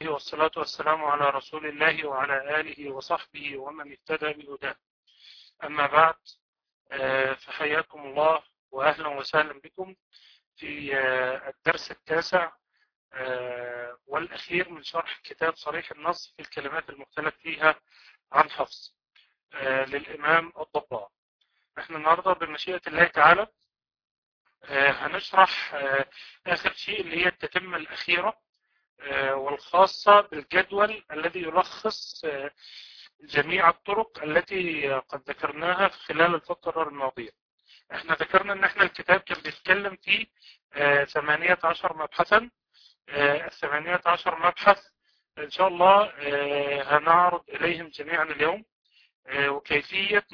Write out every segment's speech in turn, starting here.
والصلاة والسلام على رسول الله وعلى آله وصحبه ومن اهتدى بهداه. أما بعد، فحياكم الله وأهلا وسهلا بكم في الدرس التاسع والأخير من شرح كتاب صريح النص في الكلمات المختلف فيها عن حفص للإمام الضباع. احنا النهاردة بمشيئة الله تعالى هنشرح آخر شيء اللي هي التتمة الأخيرة والخاصة بالجدول الذي يلخص جميع الطرق التي قد ذكرناها في خلال الفترة الماضية. احنا ذكرنا ان احنا الكتاب كان بيتكلم في 18 مبحثا. 18 مبحث ان شاء الله هنعرض اليهم جميعا اليوم، وكيفية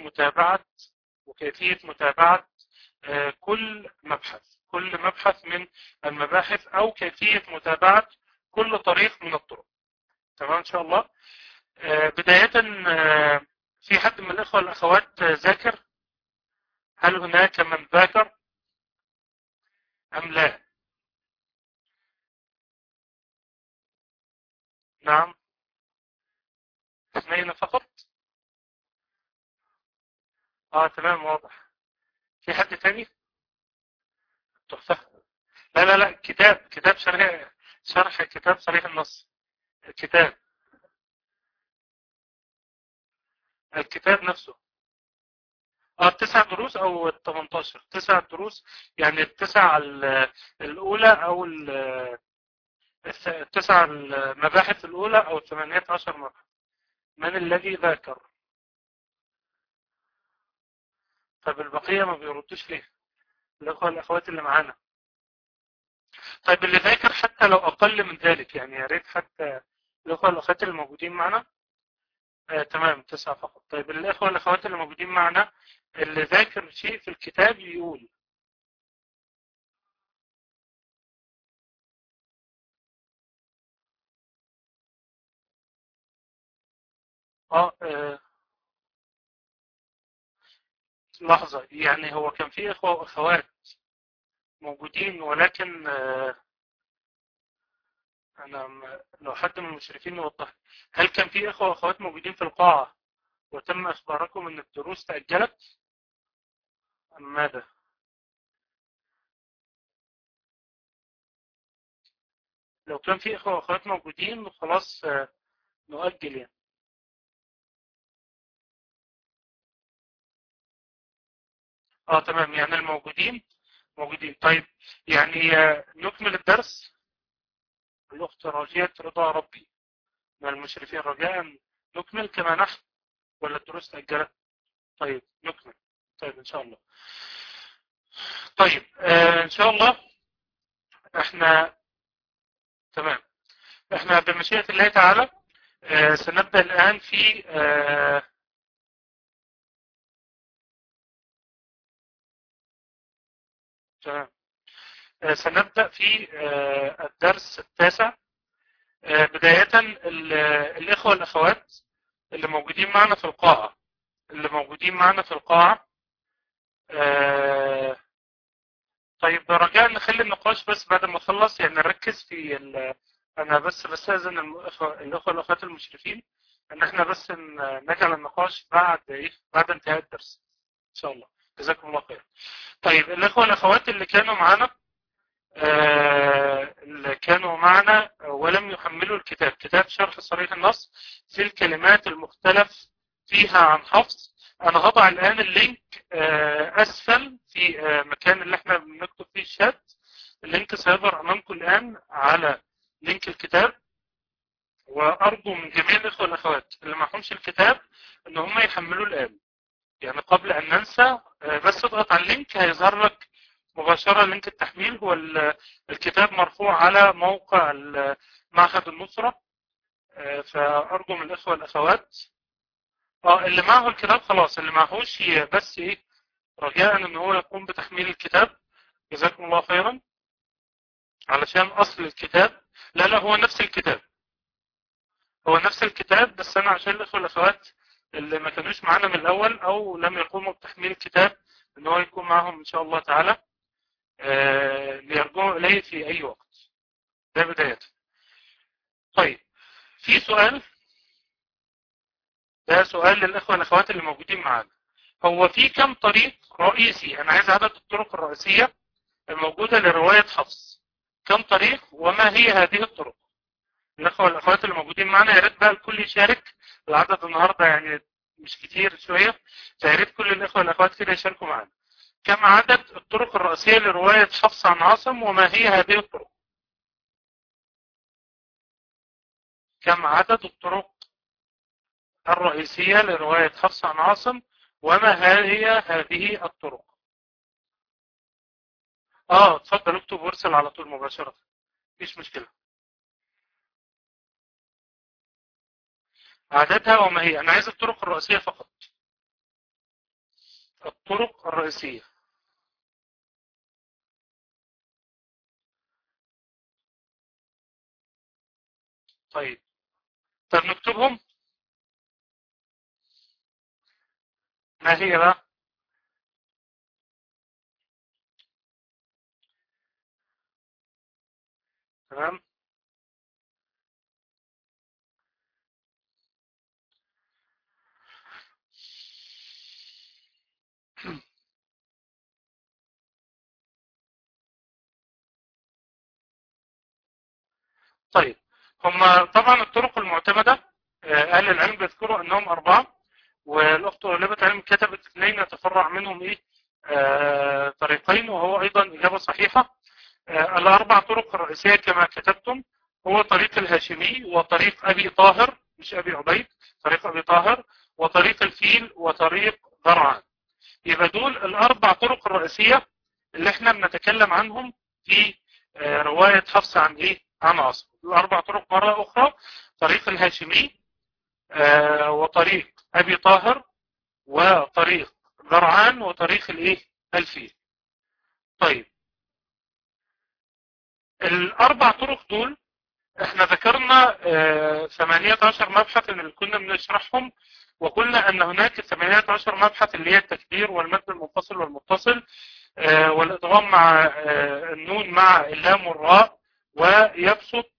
متابعة كل مبحث من المباحث، او كيفية متابعة كل طريق من الطرق. تمام ان شاء الله. بداية، في حد من الاخوة والاخوات ذاكر؟ هل هناك من ذاكر ام لا؟ نعم، اثنين فقط. تمام، واضح. في حد تاني؟ تحفة. لا، كتاب شرح كتاب صريح النص. الكتاب نفسه. 9 دروس او 18 9 دروس، يعني التسع الاولى او التسع المباحث الاولى او 18 مبحث. من الذي ذاكر؟ طيب البقية ما بيردوش ليه؟ الاخوة الاخوات اللي معانا. طيب اللي ذاكر حتى لو اقل من ذلك، يعني يا ريت حتى الاخوة الاخوات اللي موجودين معنا. تمام، 9 فقط. طيب الاخوة الاخوات اللي موجودين معنا اللي ذاكر شيء في الكتاب يقول. لحظة، يعني هو كان في اخوة واخوات موجودين، ولكن لو حد من المشرفين يوضح، هل كان في اخوة واخوات موجودين في القاعة وتم اخباركم ان الدروس تأجلت ام ماذا؟ لو كان في اخوة واخوات موجودين خلاص نؤجل يعني. تمام، يعني الموجودين موجودين. طيب يعني نكمل الدرس. الاخت راجية رضا ربي من المشرفين، رجاء نكمل كما نحن ولا الدروس تأجلت؟ طيب نكمل. طيب ان شاء الله. طيب ان شاء الله. احنا تمام. احنا بمشيئة الله تعالى سنبدأ الآن في تمام. سنبدأ في الدرس التاسع. بداية الإخوة والأخوات اللي موجودين معنا في القاعة، طيب رجاء نخلي النقاش بس بعد ما نخلص، يعني نركز في أنا بس بستأذن الأخوة والأخوات المشرفين ان احنا بس نجعل النقاش بعد انتهاء الدرس ان شاء الله. جزاكم الله خير. طيب الاخوه والاخوات اللي كانوا معنا ولم يحملوا الكتاب، كتاب شرح صريح النص في الكلمات المختلف فيها عن حفص، انا هضع الان اللينك اسفل في مكان اللي احنا بنكتب فيه الشات. اللينك سيظهر امامكم الان على لينك الكتاب، وارجو من جميع الاخوه والاخوات اللي معهمش الكتاب ان هم يحملوه الان، يعني قبل ان ننسى. بس اضغط على اللينك هيظهر لك مباشرة لينك التحميل. هو الكتاب مرفوع على موقع معهد النصرة. فارجو من الاخوة والاخوات اللي معه الكتاب خلاص، اللي معهوش بس رجاء ان هو يقوم بتحميل الكتاب. جزاكم الله خيرا. علشان اصل الكتاب، لا هو نفس الكتاب، بس انا عشان الاخوة والاخوات اللي ما كانوش معانا من الاول او لم يقوموا بتحميل الكتاب ان هو يكون معهم ان شاء الله تعالى ليرجعوا اليه في اي وقت. ده بداية. طيب في سؤال، ده سؤال للإخوة والأخوات اللي موجودين معانا. هو في كم طريق رئيسي؟ أنا عايز عدد الطرق الرئيسية الموجودة لرواية حفص. كم طريق وما هي هذه الطرق؟ الأخوة والأخوات اللي موجودين معانا يا ريت بقى الكل يشارك. العدد النهاردة يعني مش كتير شوية، فيا ريت كل الأخوة والأخوات كده يشاركوا معانا. كم عدد الطرق الرئيسية لرواية حفص عن عاصم وما هي هذه الطرق؟ كم عدد الطرق الرئيسية لرواية حفص عن عاصم وما هي هذه الطرق؟ اتفضل اكتب وارسل على طول مباشرة، مفيش مشكلة. عددها وما هي، أنا عايز الطرق الرئيسية فقط. الطرق الرئيسية. طيب نكتبهم. ما هي بقى؟ تمام. طيب، هم طبعا الطرق المعتمدة أهل العلم بيذكروا أنهم 4، والأخت طالبة علم كتبت 2 يتفرع منهم طريقين، وهو أيضا إجابة صحيحة. ال4 طرق الرئيسية كما كتبتم هو طريق الهاشمي وطريق أبي طاهر، مش أبي عبيد، طريق أبي طاهر وطريق الفيل وطريق ذرعان. يبقى دول ال4 طرق الرئيسية اللي احنا بنتكلم عنهم في رواية حفص عن عن عاصم. ال4 طرق مرة أخرى: طريق الهاشمي وطريق أبي طاهر وطريق ذرعان وطريق الفيل. طيب، ال4 طرق دول احنا ذكرنا 18 مبحث اللي كنا بنشرحهم، وقلنا ان هناك 18 مبحث اللي هي التكبير والمد المنفصل والمتصل والادغام مع النون مع اللام والراء ويبسط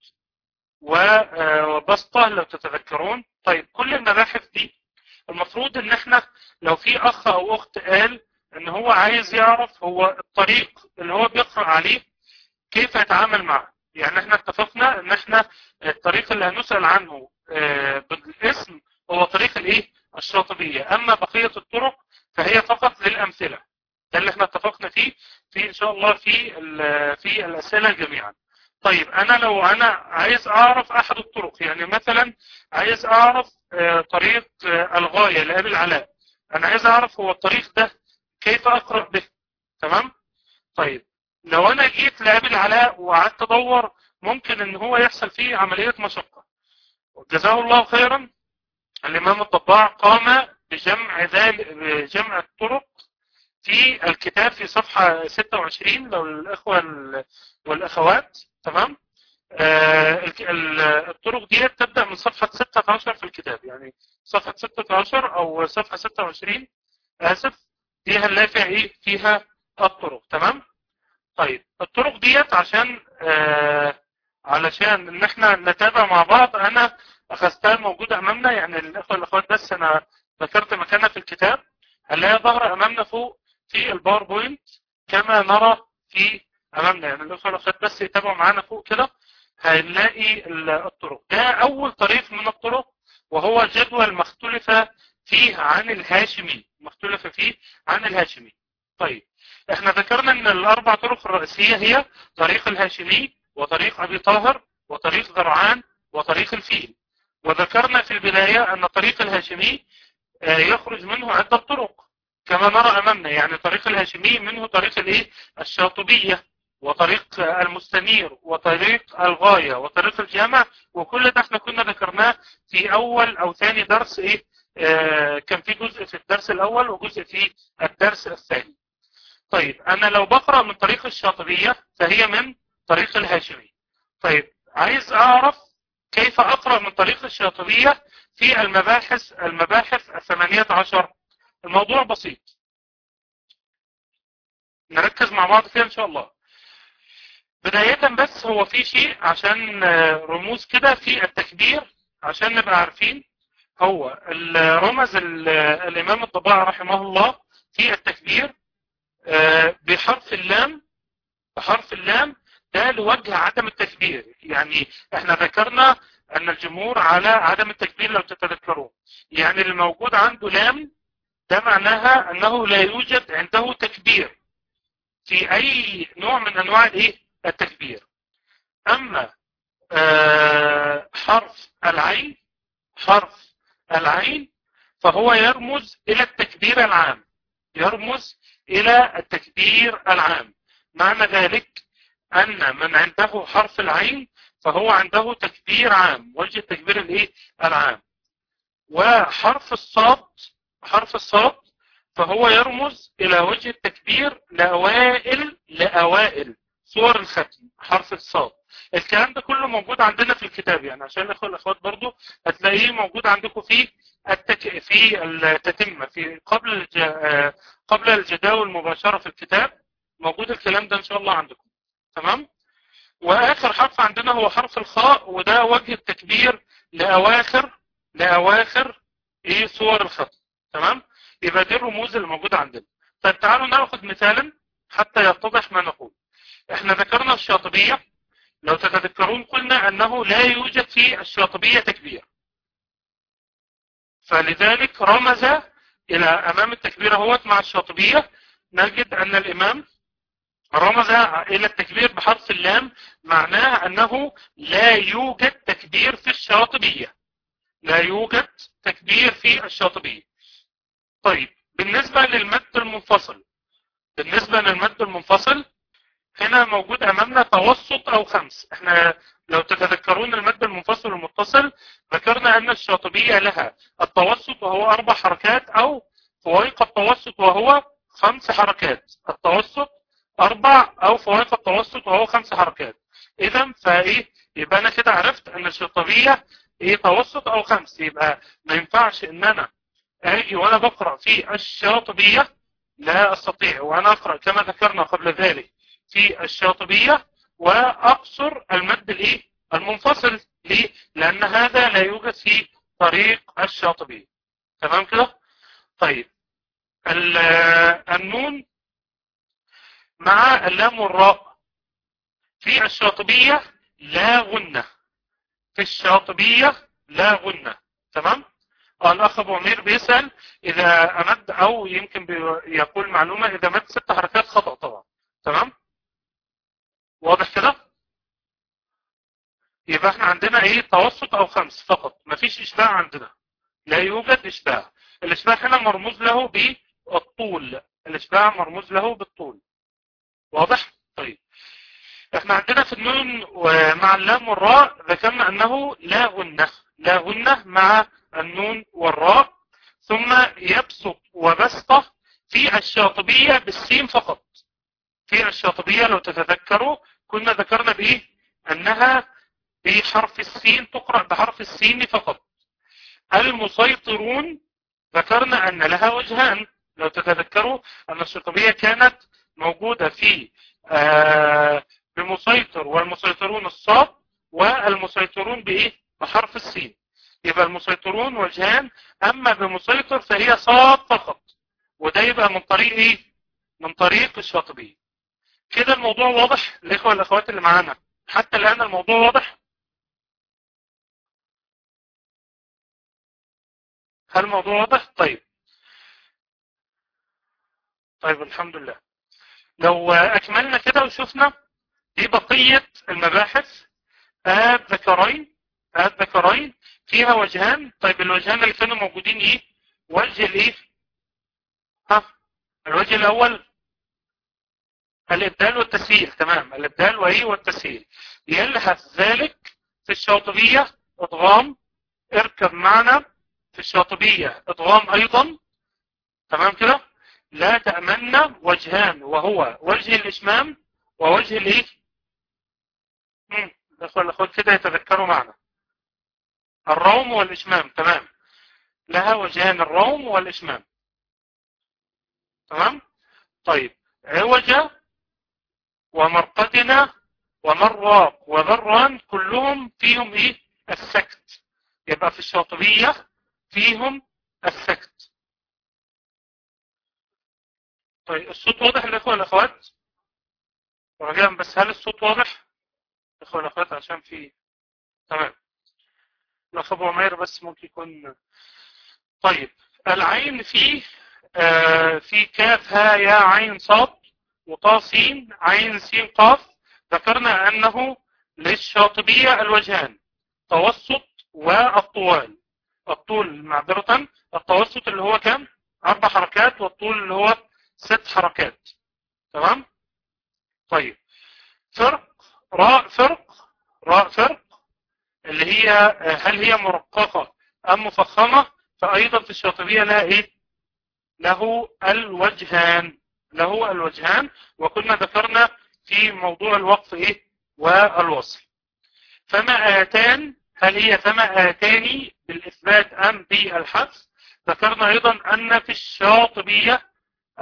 وبسطة لو تتذكرون. طيب، كل المباحث دي المفروض ان احنا لو في اخ او اخت قال ان هو عايز يعرف هو الطريق اللي هو بيقرأ عليه كيف يتعامل معه. يعني احنا اتفقنا ان احنا الطريق اللي هنسأل عنه بالاسم هو طريق الشاطبية، اما بقية الطرق فهي فقط للامثلة. ده اللي احنا اتفقنا فيه ان شاء الله في الاسئلة جميعا. طيب، لو انا عايز اعرف احد الطرق، يعني مثلا عايز اعرف طريق الغاية لأبي العلاء، انا عايز اعرف هو الطريق ده كيف اقرأ به. تمام. طيب، لو انا جيت لأبي العلاء وقعدت ادور ممكن ان هو يحصل فيه عملية مشقة. جزاه الله خيرا الامام الطباع قام بجمع الطرق في الكتاب في صفحة 26 لو الأخوة والأخوات. تمام. الطرق دي تبدأ من صفحة 16 في الكتاب، يعني صفحة 16 أو صفحة 26 آسف، دي هنلاقي فيها الطرق. تمام. طيب، الطرق ديت علشان ان احنا نتابع مع بعض، انا اخذتها موجودة امامنا، يعني الاخوة والاخوات بس انا ذكرت مكانها في الكتاب، هنلاقيها ظاهرة امامنا فوق في الباوربوينت كما نرى في امامنا. يعني الاخوة والاخوات بس يتابعوا معانا فوق كده هنلاقي الطرق. ده اول طريق من الطرق، وهو جدول مختلفة فيه عن الهاشمي، مختلفة فيه عن الهاشمي. طيب، احنا ذكرنا ان ال4 طرق الرئيسية هي طريق الهاشمي وطريق ابي طاهر وطريق ذرعان وطريق الفيل. وذكرنا في البداية ان طريق الهاشمي يخرج منه عدة طرق كما نرى امامنا، يعني طريق الهاشمي منه طريق الشاطبية وطريق المستنير وطريق الغاية وطريق الجامع، وكل ده احنا كنا ذكرناه في اول او ثاني درس كان في جزء في الدرس الاول وجزء في الدرس الثاني. طيب، انا لو بقرأ من طريق الشاطبية فهي من طريق الهاشمي. طيب، عايز اعرف كيف اقرأ من طريق الشاطبية في المباحث 18. الموضوع بسيط، نركز مع بعض فيها ان شاء الله. بداية بس هو في شيء عشان رموز كده في التكبير. عشان نبقى عارفين، هو رمز الإمام الطباعي رحمه الله في التكبير بحرف اللام. بحرف اللام ده لوجه عدم التكبير. يعني احنا ذكرنا ان الجمهور على عدم التكبير لو تتذكرون، يعني الموجود عنده لام ده معناها انه لا يوجد عنده تكبير في اي نوع من انواع التكبير. اما حرف العين، حرف العين فهو يرمز الى التكبير العام، يرمز الى التكبير العام. معنى ذلك ان من عنده حرف العين فهو عنده تكبير عام، وجه التكبير العام. وحرف الصاد، حرف الصاد فهو يرمز الى وجه التكبير لأوائل صور الختم، حرف الصاد. الكلام ده كله موجود عندنا في الكتاب، يعني عشان الاخوه والاخوات برضو هتلاقيه موجود عندكم في في التتمه، في قبل الجداول مباشره في الكتاب موجود الكلام ده ان شاء الله عندكم. تمام. واخر حرف عندنا هو حرف الخاء، وده وجه التكبير لاواخر صور الختم. تمام. يبقى دي الرموز اللي موجوده عندنا. طيب تعالوا ناخد مثالا حتى يتضح ما نقول. احنا ذكرنا الشاطبيه، لو تتذكرون قلنا انه لا يوجد في الشاطبيه تكبير، فلذلك رمز الى امام التكبير اهوت مع الشاطبيه. نجد ان الامام رمز الى التكبير بحرف اللام، معناه انه لا يوجد تكبير في الشاطبيه، لا يوجد تكبير في الشاطبيه. طيب بالنسبه للمد المنفصل، بالنسبه للمد المنفصل هنا موجود امامنا توسط او خمس. احنا لو تتذكرون المد المنفصل والمتصل ذكرنا ان الشاطبيه لها التوسط وهو 4 حركات، او فوائق التوسط وهو 5 حركات. التوسط 4 او فوائق التوسط وهو 5 حركات. اذا يبقى انا كده عرفت ان الشاطبيه توسط او 5. يبقى ما ينفعش ان انا اجي وانا بقرا في الشاطبيه، لا استطيع وانا اقرا كما ذكرنا قبل ذلك في الشاطبيه واقصر المد المنفصل. ليه؟ لان هذا لا يوجد في طريق الشاطبيه. تمام كده. طيب النون مع اللام والراء في الشاطبيه لا غنه، في الشاطبيه لا غنه. تمام. الاخ ابو عمير بيسال اذا امد، او يمكن يقول معلومه اذا مد 6 حركات خطا طبعا. تمام. واضح كده. يبقى احنا عندنا توسط او 5 فقط، مفيش اشباع عندنا، لا يوجد اشباع. الاشباع هنا مرموز له بالطول، الاشباع مرموز له بالطول. واضح. طيب احنا عندنا في النون مع اللام والراء ذكرنا انه لا غنة، لا غنة مع النون والراء. ثم يبسط وبسطة في الشاطبية بالسين فقط. في الشاطبية لو تتذكروا كنا ذكرنا انها بحرف السين، تقرأ بحرف السين فقط. المسيطرون ذكرنا ان لها وجهان، لو تتذكروا ان الشاطبية كانت موجودة في بمسيطر والمسيطرون الصاد، والمسيطرون بحرف السين. يبقى المسيطرون وجهان، اما بمسيطر فهي صاد فقط، وده يبقى من طريق من طريق الشاطبية. كده الموضوع واضح الاخوة والاخوات اللي معانا حتى الان؟ الموضوع واضح؟ هل الموضوع واضح؟ طيب الحمد لله. لو اكملنا كده وشفنا دي بقية المباحث. ذكرين، ذكرين فيها وجهان. طيب الوجهان اللي كانوا موجودين وجه الوجه الاول الابدال والتسهيل. تمام. الابدال والتسهيل. يلحظ ذلك في الشاطبية ادغام، اركب معنا في الشاطبية ادغام ايضا. تمام كده. لا تأمن وجهان، وهو وجه الاشمام ووجه الاخوات كده يتذكروا معنا الروم والاشمام. تمام. لها وجهان، الروم والاشمام. تمام. طيب عوج ومرقدنا ومراق وذران كلهم فيهم السكت. يبقى يبقى في الشاطبية فيهم السكت. طيب الصوت واضح للإخوة والأخوات؟ رجاء بس هل الصوت واضح؟ الإخوة والأخوات عشان في تمام. الأخ أبو عمير بس ممكن يكون. طيب العين في كاف ها يا عين صاد وطا سين عين سين قاف، ذكرنا أنه للشاطبية الوجهان، توسط والطوال. الطول معذرة، التوسط اللي هو كام؟ 4 حركات، والطول اللي هو 6 حركات. تمام؟ طيب راء فرق اللي هي هل هي مرققة أم مفخمة؟ فأيضا في الشاطبية لها إيه؟ له الوجهان. وكنا ذكرنا في موضوع الوقف إيه؟ والوصل. فما آتان، هل هي فما آتاني بالإثبات أم بالحذف؟ ذكرنا أيضا أن في الشاطبية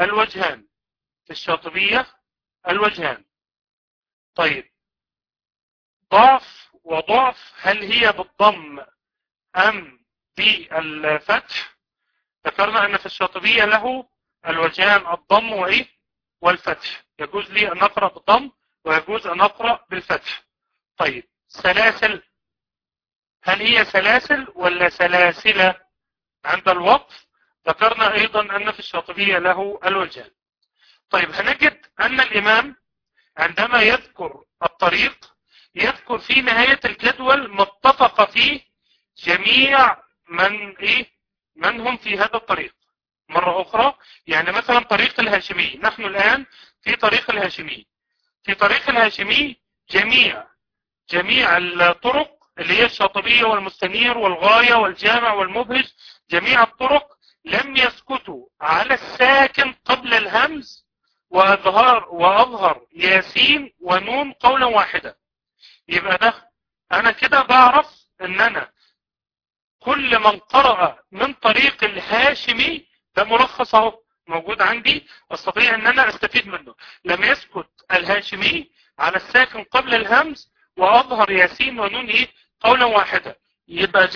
الوجهان. طيب ضعف وضعف هل هي بالضم أم بالفتح؟ ذكرنا أن في الشاطبية له الوجهان الضم وإيه؟ والفتح. يجوز لي أن أقرأ بالضم ويجوز أن أقرأ بالفتح. طيب سلاسل، هل هي سلاسل ولا سلاسل عند الوقف؟ ذكرنا أيضا أن في الشاطبية له الوجهان. طيب هنجد أن الإمام عندما يذكر الطريق يذكر في نهاية الجدول متفق فيه جميع من هم في هذا الطريق. مرة أخرى يعني مثلا طريق الهاشمي، نحن الآن في طريق الهاشمي جميع الطرق اللي هي الشاطبية والمستنير والغاية والجامع والمبهج، جميع الطرق لم يسكتوا على الساكن قبل الهمز وأظهر ياسين ونون قولا واحدا. يبقى ده أنا كده بعرف أن أنا كل من قرأ من طريق الهاشمي ده مرخص اهو موجود عندي، استطيع ان انا استفيد منه. لم يسكت الهاشمي على الساكن قبل الهمز واظهر ياسين ونون قولا واحدا. يبقى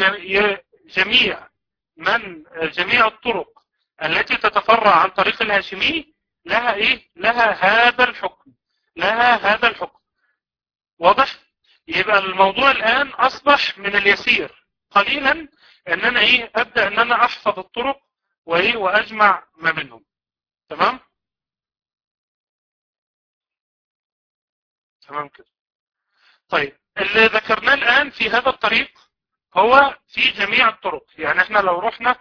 جميع الطرق التي تتفرع عن طريق الهاشمي لها هذا الحكم. واضح؟ يبقى الموضوع الان اصبح من اليسير قليلا ان انا ابدأ ان انا احفظ الطرق واجمع ما بينهم. تمام كده. طيب اللي ذكرناه الان في هذا الطريق هو في جميع الطرق. يعني احنا لو رحنا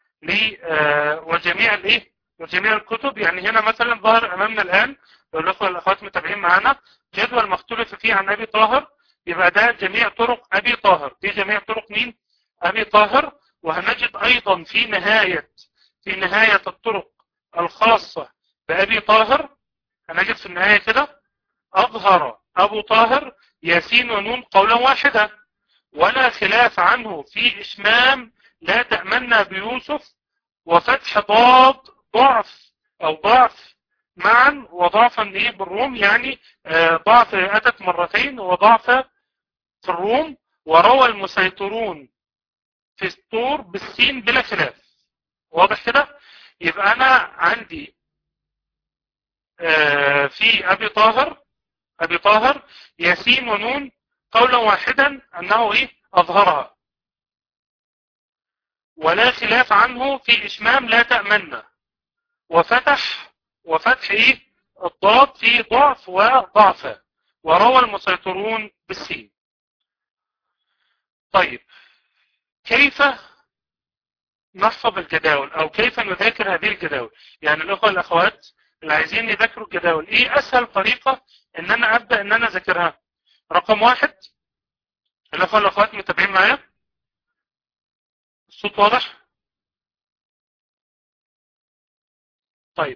وجميع الكتب، يعني هنا مثلا ظهر امامنا الان لو الاخوه والاخوات متابعين معانا جدول مختلف فيه عن ابي طاهر، يبقى ده جميع طرق ابي طاهر. دي جميع طرق مين؟ ابي طاهر. وهنجد ايضا في نهاية الطرق الخاصة بابي طاهر هنجد في النهاية كده اظهر ابو طاهر ياسين ونون قولا واحدا، ولا خلاف عنه في اشمام لا تأمنا بيوسف، وفتح ضاد ضعف معا، وضعفا بالروم، يعني ضعف اتت مرتين وضعف في الروم. وروى المسيطرون في الطور بالسين بلا خلاف. واضح كده؟ يبقى انا عندي في ابي طاهر ياسين ونون قولا واحدا انه اظهرها، ولا خلاف عنه في اشمام لا تأمنا، وفتح الضاد في ضعف وضعف، وروى المسيطرون بالسين. طيب كيف نحفظ الجداول او كيف نذاكر هذه الجداول؟ يعني الاخوة والاخوات اللي عايزين يذاكروا الجداول اسهل طريقة ان انا ابدأ ان انا اذاكرها؟ رقم 1، الاخوة والاخوات متابعين معايا؟ الصوت واضح؟ طيب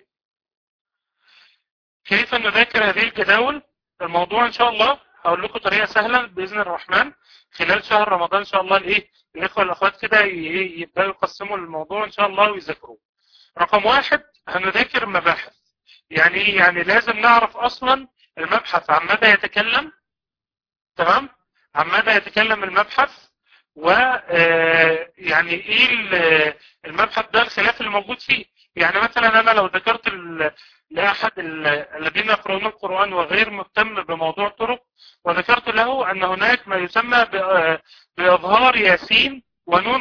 كيف نذاكر هذه الجداول؟ الموضوع ان شاء الله هقول لكم طريقة سهلة بإذن الرحمن خلال شهر رمضان ان شاء الله. الاخوة والاخوات كده يبدأوا يقسموا الموضوع ان شاء الله ويذاكروه. رقم 1 هنذاكر مباحث. يعني لازم نعرف اصلا المبحث عن ماذا يتكلم. تمام؟ عن ماذا يتكلم المبحث، يعني ايه المبحث ده الخلاف اللي موجود فيه. يعني مثلا انا لو ذكرت لاحد الذين يقرؤون القرآن وغير مهتم بموضوع الطرق، وذكرت له ان هناك ما يسمى باظهار ياسين ونون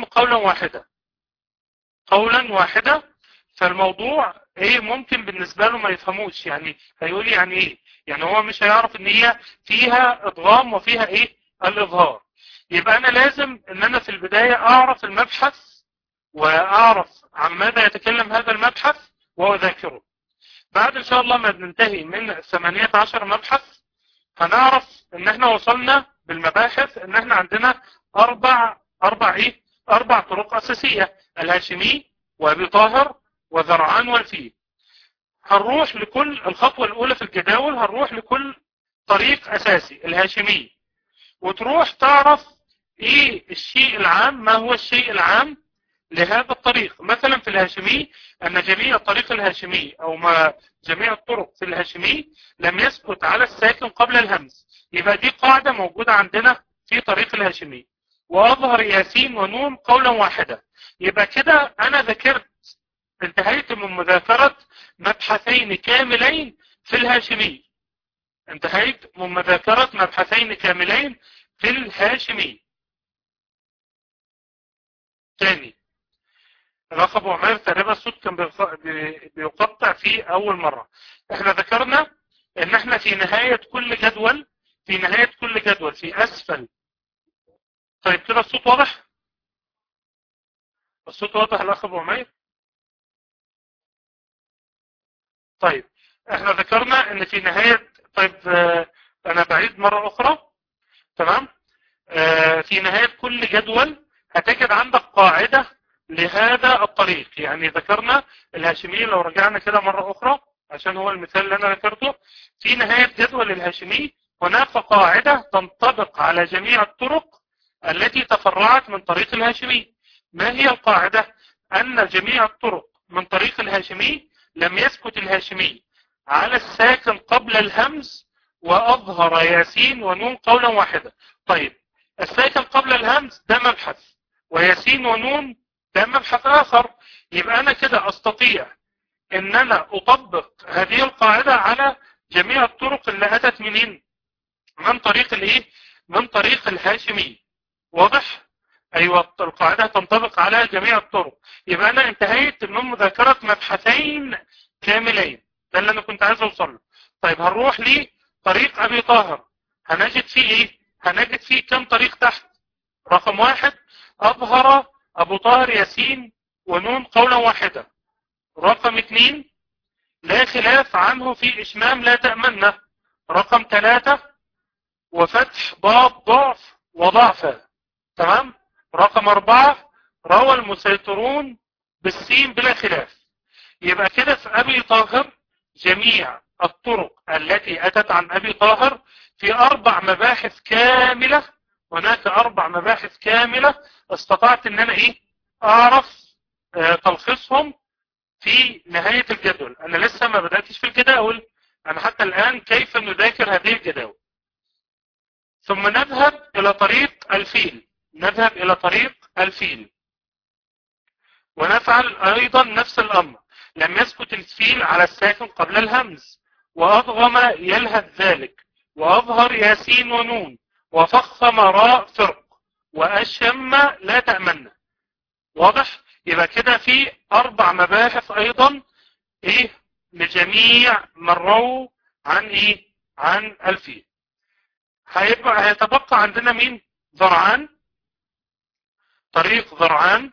قولا واحدة، فالموضوع ايه ممكن بالنسبة له ما يفهموش، يعني هيقول يعني ايه، يعني هو مش هيعرف ان هي فيها ادغام وفيها ايه الاظهار. يبقى انا لازم ان انا في البداية اعرف المبحث واعرف عن ماذا يتكلم هذا المبحث واذاكره. بعد ان شاء الله ما ننتهي من 18 مبحث هنعرف ان احنا وصلنا بالمباحث ان احنا عندنا اربع طرق اساسية: الهاشمي وابي طاهر وذرعان والفيل. هنروح لكل الخطوة الاولى في الجداول، هنروح لكل طريق اساسي الهاشمي، وتروح تعرف ايه الشيء العام، ما هو الشيء العام لهذا الطريق. مثلا في الهاشمي ان جميع الطريق الهاشمي او ما جميع الطرق في الهاشمي لم يسكت على الساكن قبل الهمز، يبقى دي قاعدة موجودة عندنا في طريق الهاشمي. واظهر ياسين ونون قولا واحدا. يبقى كده انا ذكرت، انتهيت من مذاكرة مبحثين كاملين في الهاشمي، انتهيت من مذاكرة مبحثين كاملين في الهاشمي. تاني، الأخ أبو عمير تقريبا الصوت كان بيقطع في أول مرة. احنا ذكرنا ان احنا في نهاية كل جدول، في أسفل. طيب كده الصوت واضح؟ الصوت واضح الأخ أبو عمير؟ طيب احنا ذكرنا ان في نهاية، طيب انا بعيد مرة اخرى، تمام. في نهاية كل جدول هتجد عندك قاعدة لهذا الطريق. يعني ذكرنا الهاشمي، لو رجعنا كده مرة اخرى عشان هو المثال اللي انا ذكرته، في نهاية جدول الهاشمي هناك قاعدة تنطبق على جميع الطرق التي تفرعت من طريق الهاشمي. ما هي القاعدة؟ ان جميع الطرق من طريق الهاشمي لم يسكت الهاشمي على الساكن قبل الهمز واظهر ياسين ونون قولا واحدا. طيب الساكن قبل الهمز ده مبحث، وياسين ونون ده مبحث آخر. يبقى أنا كده أستطيع أن أنا أطبق هذه القاعدة على جميع الطرق اللي أتت منين؟ من طريق الإيه؟ من طريق الهاشمي. واضح؟ أيوة، القاعدة تنطبق على جميع الطرق. يبقى أنا انتهيت من مذاكرة مبحثين كاملين، ده اللي أنا كنت عايز أوصل له. طيب هنروح لطريق أبي طاهر، هنجد فيه إيه؟ هنجد فيه كم طريق تحت؟ رقم 1 أظهر أبو طاهر ياسين ونون قولا واحدا. رقم 2 لا خلاف عنه في إشمام لا تأمنه. رقم 3 وفتح ضاد ضعف وضعفة. تمام. رقم 4 روى المسيطرون بالسين بلا خلاف. يبقى كده في أبي طاهر جميع الطرق التي أتت عن أبي طاهر في 4 مباحث كاملة. هناك 4 مباحث كاملة استطعت ان انا اعرف تلخيصهم في نهاية الجدول. انا لسه ما بدأتش في الجداول، انا حتى الان كيف نذاكر هذه الجداول. ثم نذهب الى طريق الفيل، ونفعل ايضا نفس الامر. لم يسكت الفيل على الساكن قبل الهمز، واضغم يلهث ذلك، واظهر ياسين ونون، وفخم راء فرق، واشم لا تأمن. واضح؟ يبقى كده في 4 مباحث ايضا لجميع من رووا عن عن الفيل. هيتبقى عندنا مين؟ ذرعان، طريق ذرعان،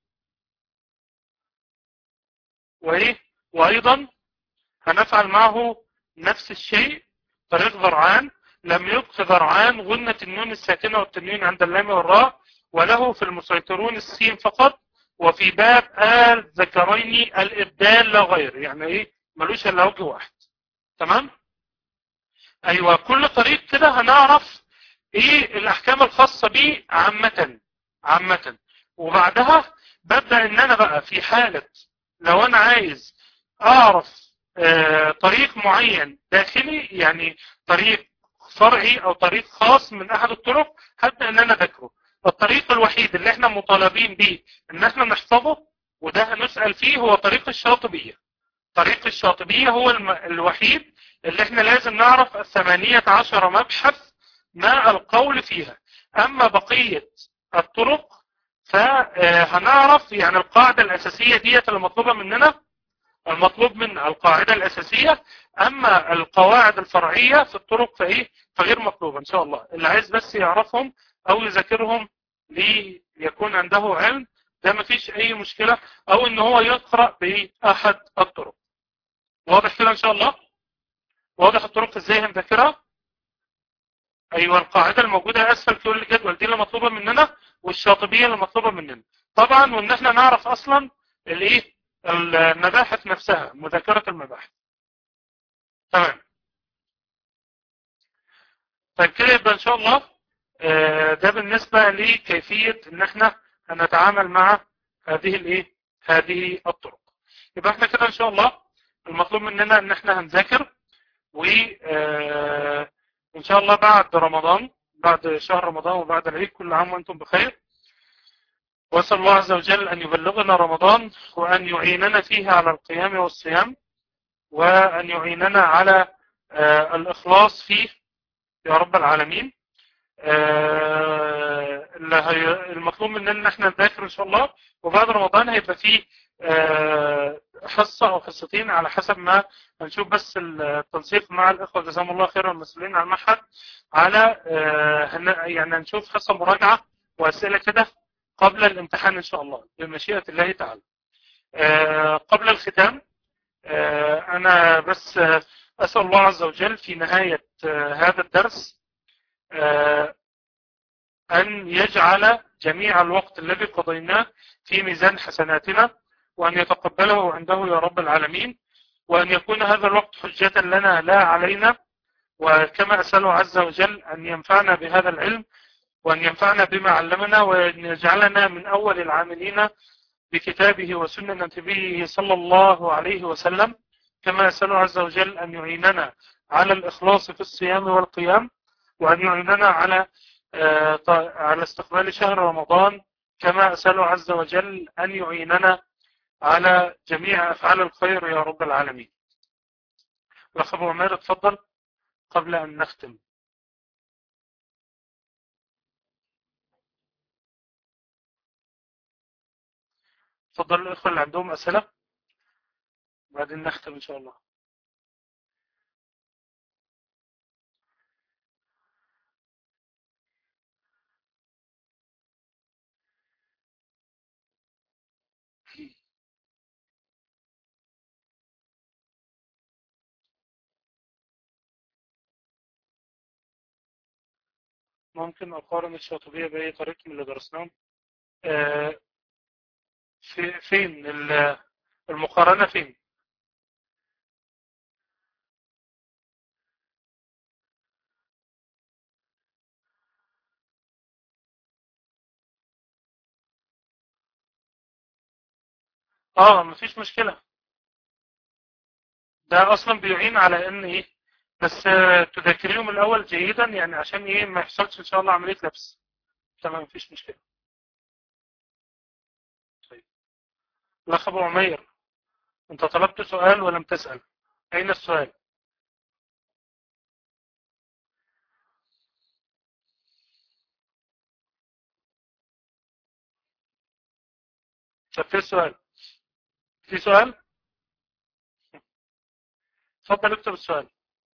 وايضا هنفعل معه نفس الشيء. طريق ذرعان لم يبق ذرعان غنة النون الساكنة والتنوين عند اللام والراء، وله في المسيطرون السين فقط، وفي باب آل ذكرين الإبدال لا غير. يعني ملوش الا وجه واحد. تمام. ايوه، كل طريق كده هنعرف الاحكام الخاصة به عامة. وبعدها ببدأ ان انا بقى في حالة لو انا عايز اعرف طريق معين داخلي، يعني طريق فرعي او طريق خاص من احد الطرق، هبدأ ان انا اذاكره. الطريق الوحيد اللي احنا مطالبين به ان احنا نحفظه وده هنسأل فيه هو طريق الشاطبية. طريق الشاطبية هو الوحيد اللي احنا لازم نعرف 18 مبحث ما القول فيها. اما بقية الطرق فهنعرف يعني القاعدة الاساسية ديت اللي مطلوبة مننا، المطلوب من القاعدة الاساسية. اما القواعد الفرعية في الطرق فايه فغير مطلوبة ان شاء الله. اللي عايز بس يعرفهم او يذاكرهم ليكون عنده علم ده مفيش اي مشكلة، او ان هو يقرأ باحد الطرق. واضح كده ان شاء الله؟ واضح الطرق ازاي هنذاكرها؟ ايوه القاعده الموجوده اسفل كل الجدول دي اللي مطلوبه مننا، والشاطبيه اللي مطلوبه مننا طبعا، وان احنا نعرف اصلا الايه المباحث نفسها، مذاكره المباحث. تمام. طيب كده يبقى ان شاء الله ده بالنسبه لكيفيه ان احنا هنتعامل مع هذه الايه هذه الطرق. يبقى احنا كده ان شاء الله المطلوب مننا ان احنا هنذاكر، وإن شاء الله بعد رمضان، بعد شهر رمضان وبعد العيد، كل عام وأنتم بخير. وأسأل الله عز وجل أن يبلغنا رمضان وأن يعيننا فيه على القيام والصيام، وأن يعيننا على الإخلاص فيه يا رب العالمين. المطلوب مننا ان احنا نذاكر ان شاء الله، وبعد رمضان هيبقى فيه حصة او حصتين على حسب ما هنشوف، بس التنسيق مع الاخوة جزاهم الله خيرا المسؤولين عن المعهد على يعني هنشوف حصة مراجعة واسئلة كده قبل الامتحان ان شاء الله بمشيئة الله تعالى. قبل الختام انا بس اسأل الله عز وجل في نهاية هذا الدرس أن يجعل جميع الوقت الذي قضيناه في ميزان حسناتنا، وأن يتقبله عنده يا رب العالمين، وأن يكون هذا الوقت حجة لنا لا علينا. وكما أسأله عز وجل أن ينفعنا بهذا العلم، وأن ينفعنا بما علمنا، وأن يجعلنا من أول العاملين بكتابه وسنة نبيه صلى الله عليه وسلم. كما أسأله عز وجل أن يعيننا على الإخلاص في الصيام والقيام، وأن يعيننا على استقبال شهر رمضان. كما أسأله عز وجل أن يعيننا على جميع أفعال الخير يا رب العالمين. الأخ أبو عمير اتفضل قبل أن نختم. اتفضل الأخوة اللي عندهم أسئلة وبعدين نختم إن شاء الله. ممكن أقارن الشاطبية بأي طريق من اللي درسناهم؟ آه، فين المقارنة فين؟ مفيش مشكلة. ده أصلا بيعين على إن إيه، بس تذاكريهم الأول جيدا يعني عشان إيه ما يحصلش إن شاء الله عملية لبس. تمام مفيش مشكلة. طيب الأخ أبو عمير، أنت طلبت سؤال ولم تسأل، أين السؤال؟ طب في سؤال؟ في سؤال؟ اتفضل اكتب السؤال.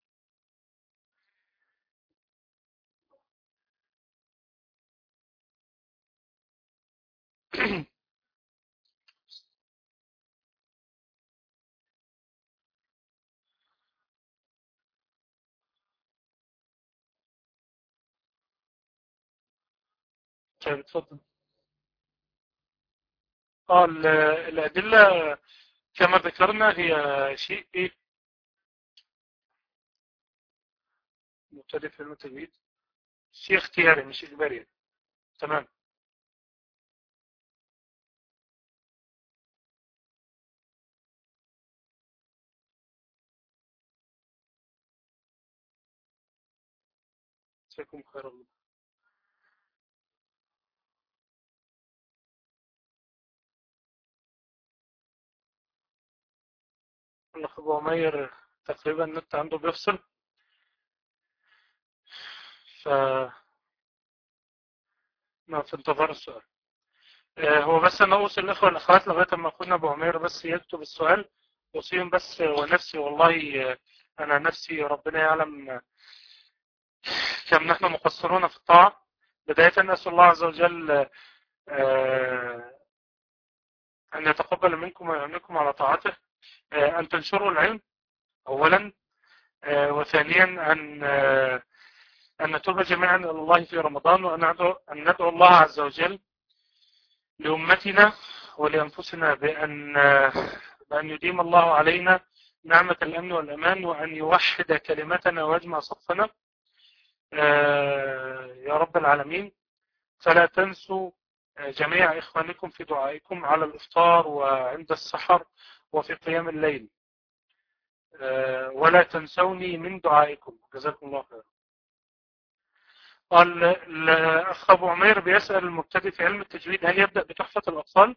طيب اتفضل. الأدلة كما ذكرنا هي شيء إيه مبتدئ في علم التجويد، شيء اختياري مش إجباري. تمام. جزاكم خير الله. الأخ أبو عمير تقريبا النت عنده بيفصل، ف ما في انتظار السؤال. هو بس أنا أوصي الإخوة والأخوات لغاية ما أخونا أبو عمير بس يكتب السؤال، أوصيهم بس ونفسي والله أنا نفسي ربنا يعلم كم نحن مقصرون في الطاعة. بداية أسأل الله عز وجل أن يتقبل منكم ويعينكم على طاعته، أن تنشروا العلم أولا، وثانيا أن نتوب جميعا إلى الله في رمضان، أن ندعو الله عز وجل لأمتنا ولأنفسنا بأن يديم الله علينا نعمة الأمن والأمان، وأن يوحد كلمتنا ويجمع صفنا يا رب العالمين. فلا تنسوا جميع إخوانكم في دعائكم على الإفطار وعند السحر وفي قيام الليل، ولا تنسوني من دعائكم، جزاكم الله خير. قال الأخ أبو عمير بيسأل المبتدئ في علم التجويد هل يبدأ بتحفة الأطفال؟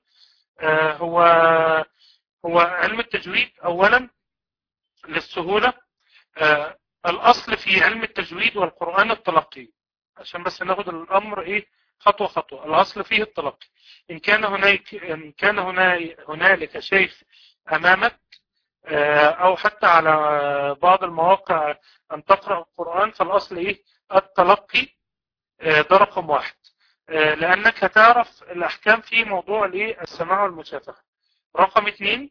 هو علم التجويد أولا للسهولة، الأصل في علم التجويد والقرآن التلقي، عشان بس ناخد الأمر إيه خطوة خطوة. الأصل فيه التلقي. إن كان هنالك شيخ أمامك أو حتى على بعض المواقع أن تقرأ القرآن، فالأصل إيه التلقي، ده رقم واحد، لأنك هتعرف الأحكام في موضوع الإيه السماع والمشافهة. رقم اثنين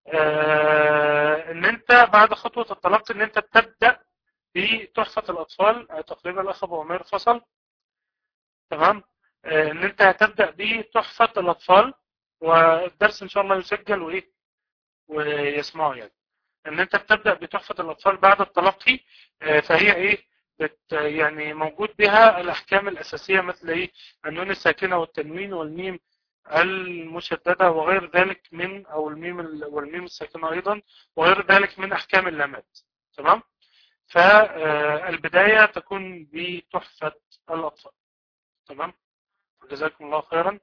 ان انت بعد خطوة التلقي ان انت تبدأ بتحفة الاطفال. تقريبا الاخ ابو عمير فصل، تمام. ان انت هتبدأ بتحفة الاطفال، والدرس ان شاء الله يسجل وايه ويسمعه، يعني ان انت بتبدأ بتحفة الاطفال بعد التلقي. فهي ايه يعني موجود بها الاحكام الاساسية مثل ايه النون الساكنة والتنوين والميم المشددة وغير ذلك من او والميم الساكنة ايضا، وغير ذلك من احكام اللامات، تمام. فالبداية تكون بتحفة الاطفال، تمام. جزاكم الله خيرا.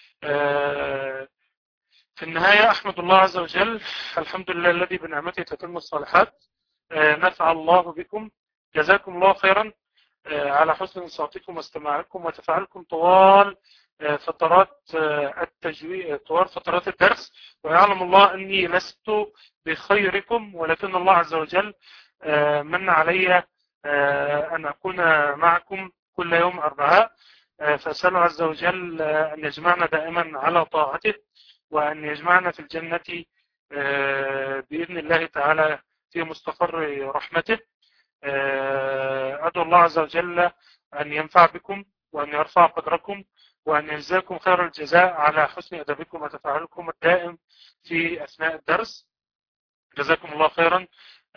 في النهاية احمد الله عز وجل، الحمد لله الذي بنعمته تتم الصالحات. نفع الله بكم، جزاكم الله خيرا على حسن انصاتكم واستماعكم وتفاعلكم طوال فترات التجويد، طوال فترات الدرس. ويعلم الله أني لست بخيركم، ولكن الله عز وجل من علي أن أكون معكم كل يوم أربعاء. فأسأل عز وجل أن يجمعنا دائما على طاعته، وأن يجمعنا في الجنة بإذن الله تعالى في مستقر رحمته. أدعو الله عز وجل أن ينفع بكم وأن يرفع قدركم وأن يجزاكم خير الجزاء على حسن أدبكم وتفاعلكم الدائم في أثناء الدرس. جزاكم الله خيرا،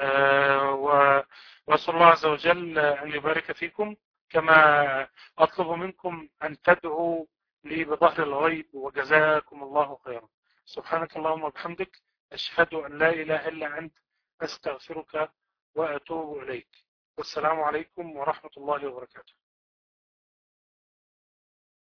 وأسأل الله عز وجل أن يبارك فيكم، كما أطلب منكم أن تدعوا لي بظهر الغيب، وجزاكم الله خيرا. سبحانك اللهم وبحمدك، أشهد أن لا إله إلا أنت، أستغفرك وأتوب إليك. والسلام عليكم ورحمة الله وبركاته.